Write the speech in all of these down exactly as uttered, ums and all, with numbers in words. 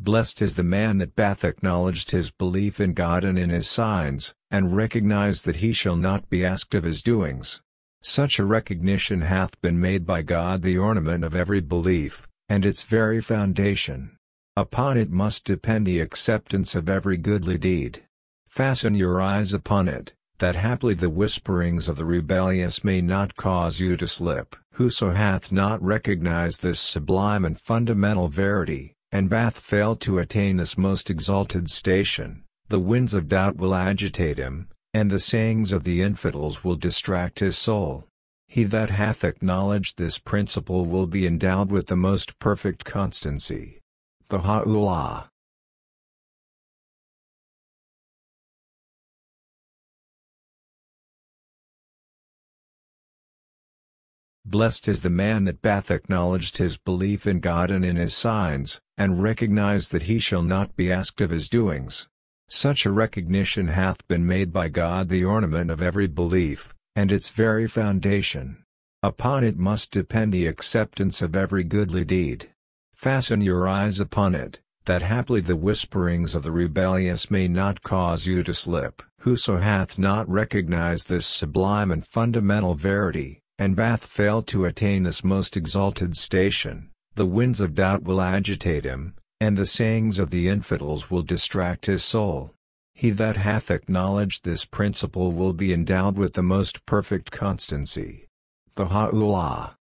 Blessed is the man that bath acknowledged his belief in God and in his signs, and recognized that he shall not be asked of his doings. Such a recognition hath been made by God the ornament of every belief, and its very foundation. Upon it must depend the acceptance of every goodly deed. Fasten your eyes upon it, that haply the whisperings of the rebellious may not cause you to slip. Whoso hath not recognized this sublime and fundamental verity, and hath failed to attain this most exalted station, the winds of doubt will agitate him, and the sayings of the infidels will distract his soul. He that hath acknowledged this principle will be endowed with the most perfect constancy. Baha'u'llah. Blessed is the man that bath acknowledged his belief in God and in his signs, and recognized that he shall not be asked of his doings. Such a recognition hath been made by God the ornament of every belief, and its very foundation. Upon it must depend the acceptance of every goodly deed. Fasten your eyes upon it, that haply the whisperings of the rebellious may not cause you to slip. Whoso hath not recognized this sublime and fundamental verity, and hath failed to attain this most exalted station, the winds of doubt will agitate him, and the sayings of the infidels will distract his soul. He that hath acknowledged this principle will be endowed with the most perfect constancy. Baha'u'llah.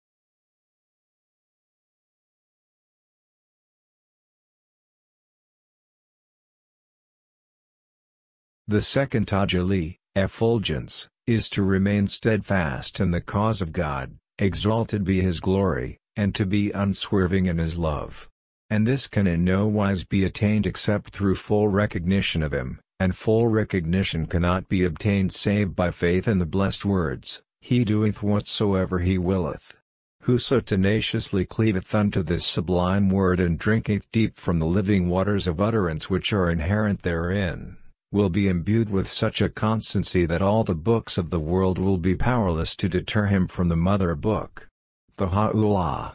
The second tajalli, effulgence, is to remain steadfast in the cause of God, exalted be His glory, and to be unswerving in His love. And this can in no wise be attained except through full recognition of Him, and full recognition cannot be obtained save by faith in the blessed words, "He doeth whatsoever He willeth." Whoso tenaciously cleaveth unto this sublime word and drinketh deep from the living waters of utterance which are inherent therein, will be imbued with such a constancy that all the books of the world will be powerless to deter him from the mother book. Baha'u'llah.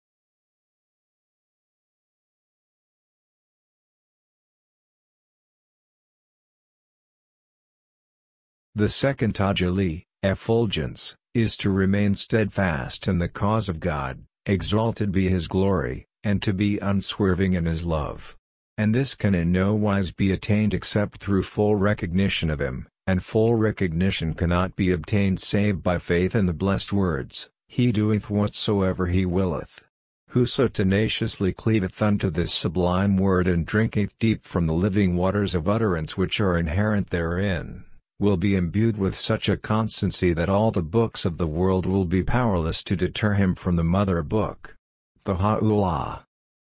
The second tajalli, effulgence, is to remain steadfast in the cause of God, exalted be His glory, and to be unswerving in His love. And this can in no wise be attained except through full recognition of Him, and full recognition cannot be obtained save by faith in the blessed words, "He doeth whatsoever He willeth." Whoso tenaciously cleaveth unto this sublime word and drinketh deep from the living waters of utterance which are inherent therein, will be imbued with such a constancy that all the books of the world will be powerless to deter him from the mother book. Baha'u'llah.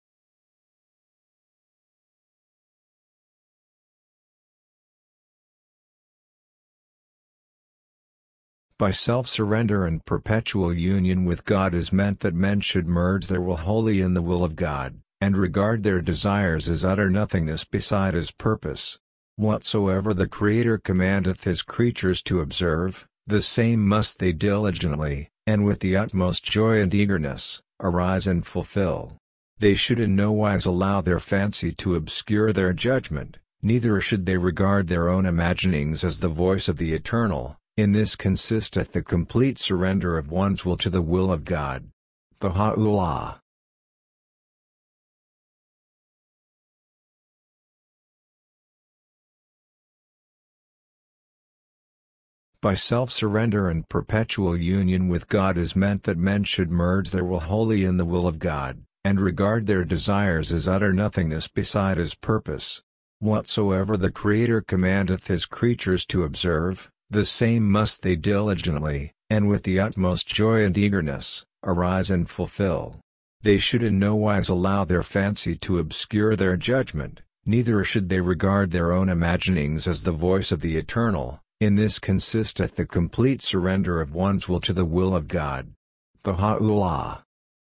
By self-surrender and perpetual union with God is meant that men should merge their will wholly in the will of God, and regard their desires as utter nothingness beside His purpose. Whatsoever the Creator commandeth His creatures to observe, the same must they diligently, and with the utmost joy and eagerness, arise and fulfill. They should in no wise allow their fancy to obscure their judgment, neither should they regard their own imaginings as the voice of the Eternal. In this consisteth the complete surrender of one's will to the will of God. Baha'u'llah. By self-surrender and perpetual union with God is meant that men should merge their will wholly in the will of God, and regard their desires as utter nothingness beside His purpose. Whatsoever the Creator commandeth His creatures to observe, the same must they diligently, and with the utmost joy and eagerness, arise and fulfill. They should in no wise allow their fancy to obscure their judgment, neither should they regard their own imaginings as the voice of the Eternal. In this consisteth the complete surrender of one's will to the will of God. Baha'u'llah.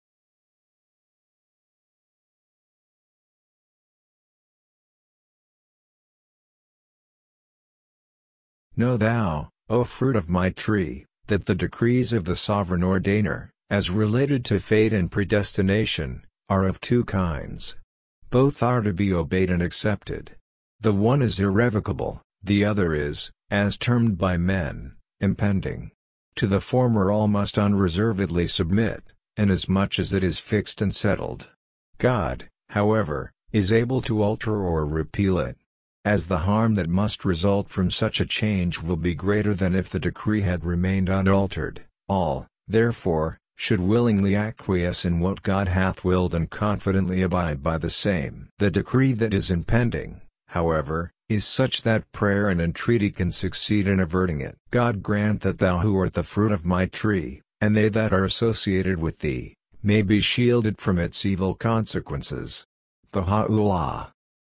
Know thou, O fruit of my tree, that the decrees of the Sovereign Ordainer, as related to fate and predestination, are of two kinds. Both are to be obeyed and accepted. The one is irrevocable, the other is, as termed by men, impending. To the former all must unreservedly submit, inasmuch as it is fixed and settled. God, however, is able to alter or repeal it. As the harm that must result from such a change will be greater than if the decree had remained unaltered, all, therefore, should willingly acquiesce in what God hath willed and confidently abide by the same. The decree that is impending, however, is such that prayer and entreaty can succeed in averting it. God grant that thou who art the fruit of my tree, and they that are associated with thee, may be shielded from its evil consequences. Baha'u'llah.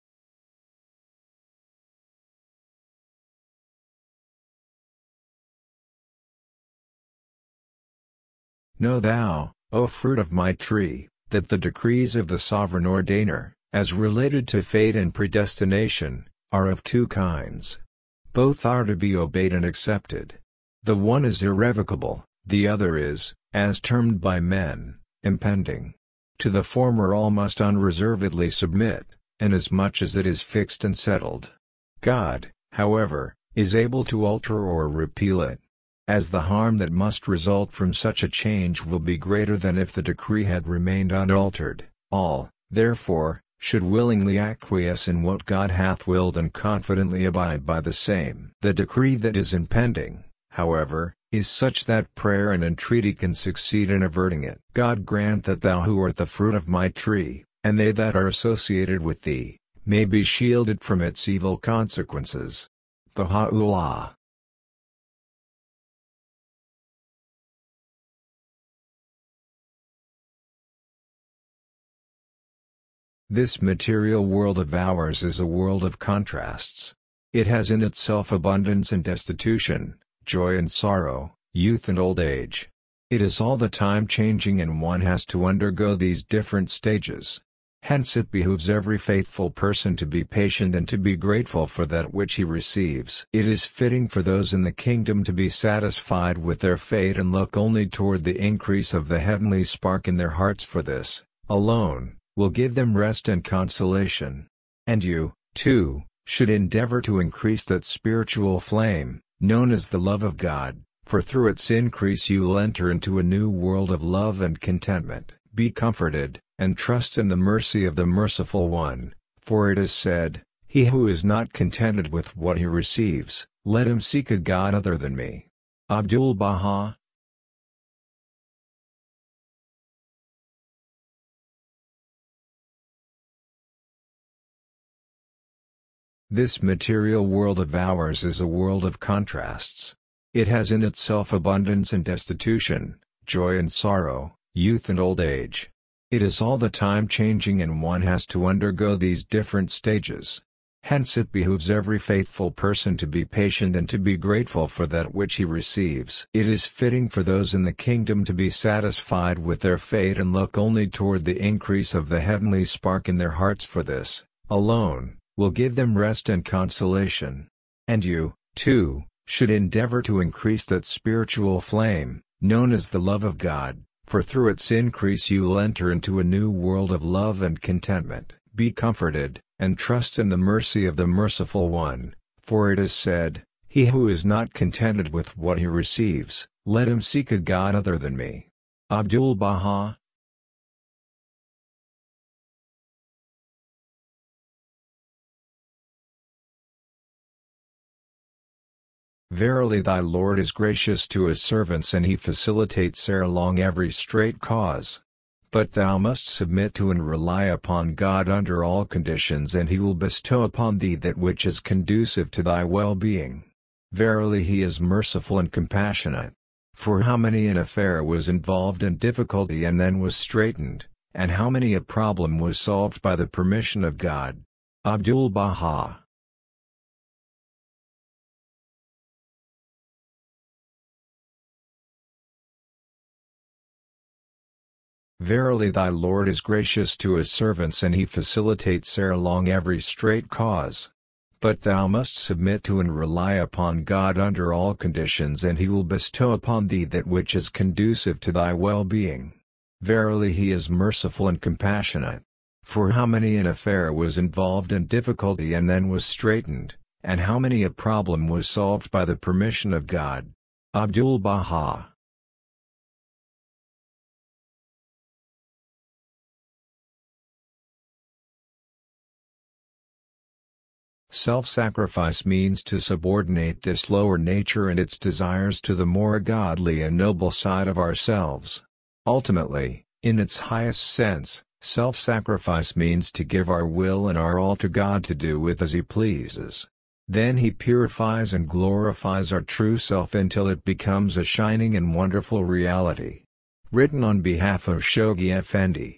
Know thou, O fruit of my tree, that the decrees of the sovereign ordainer, as related to fate and predestination, are of two kinds. Both are to be obeyed and accepted. The one is irrevocable, the other is, as termed by men, impending. To the former all must unreservedly submit, inasmuch as it is fixed and settled. God, however, is able to alter or repeal it. As the harm that must result from such a change will be greater than if the decree had remained unaltered, all, therefore, should willingly acquiesce in what God hath willed and confidently abide by the same. The decree that is impending, however, is such that prayer and entreaty can succeed in averting it. God grant that thou who art the fruit of my tree, and they that are associated with thee, may be shielded from its evil consequences. Baha'u'llah. This material world of ours is a world of contrasts. It has in itself abundance and destitution, joy and sorrow, youth and old age. It is all the time changing and one has to undergo these different stages. Hence it behooves every faithful person to be patient and to be grateful for that which he receives. It is fitting for those in the kingdom to be satisfied with their fate and look only toward the increase of the heavenly spark in their hearts, for this, alone, will give them rest and consolation. And you, too, should endeavor to increase that spiritual flame, known as the love of God, for through its increase you will enter into a new world of love and contentment. Be comforted, and trust in the mercy of the Merciful One, for it is said, "He who is not contented with what he receives, let him seek a God other than me." Abdul-Baha. This material world of ours is a world of contrasts. It has in itself abundance and destitution, joy and sorrow, youth and old age. It is all the time changing and one has to undergo these different stages. Hence it behooves every faithful person to be patient and to be grateful for that which he receives. It is fitting for those in the kingdom to be satisfied with their fate and look only toward the increase of the heavenly spark in their hearts, for this, alone, will give them rest and consolation. And you, too, should endeavor to increase that spiritual flame, known as the love of God, for through its increase you will enter into a new world of love and contentment. Be comforted, and trust in the mercy of the Merciful One, for it is said, "He who is not contented with what he receives, let him seek a God other than me." Abdul-Baha. Verily thy Lord is gracious to his servants and he facilitates ere long every straight cause. But thou must submit to and rely upon God under all conditions, and he will bestow upon thee that which is conducive to thy well-being. Verily he is merciful and compassionate. For how many an affair was involved in difficulty and then was straightened, and how many a problem was solved by the permission of God. Abdul-Baha. Verily thy Lord is gracious to his servants and he facilitates ere long every straight cause. But thou must submit to and rely upon God under all conditions, and he will bestow upon thee that which is conducive to thy well-being. Verily he is merciful and compassionate. For how many an affair was involved in difficulty and then was straightened, and how many a problem was solved by the permission of God. Abdu'l-Baha. Self-sacrifice means to subordinate this lower nature and its desires to the more godly and noble side of ourselves. Ultimately, in its highest sense, self-sacrifice means to give our will and our all to God to do with as He pleases. Then He purifies and glorifies our true self until it becomes a shining and wonderful reality. Written on behalf of Shoghi Effendi.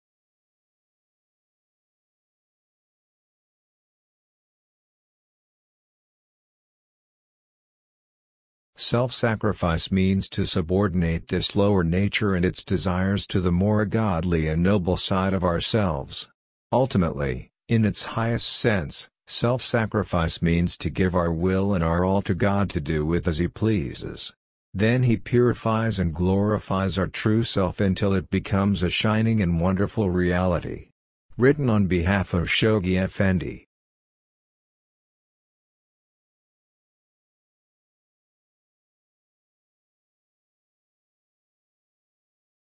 Self-sacrifice means to subordinate this lower nature and its desires to the more godly and noble side of ourselves. Ultimately, in its highest sense, self-sacrifice means to give our will and our all to God to do with as He pleases. Then He purifies and glorifies our true self until it becomes a shining and wonderful reality. Written on behalf of Shoghi Effendi.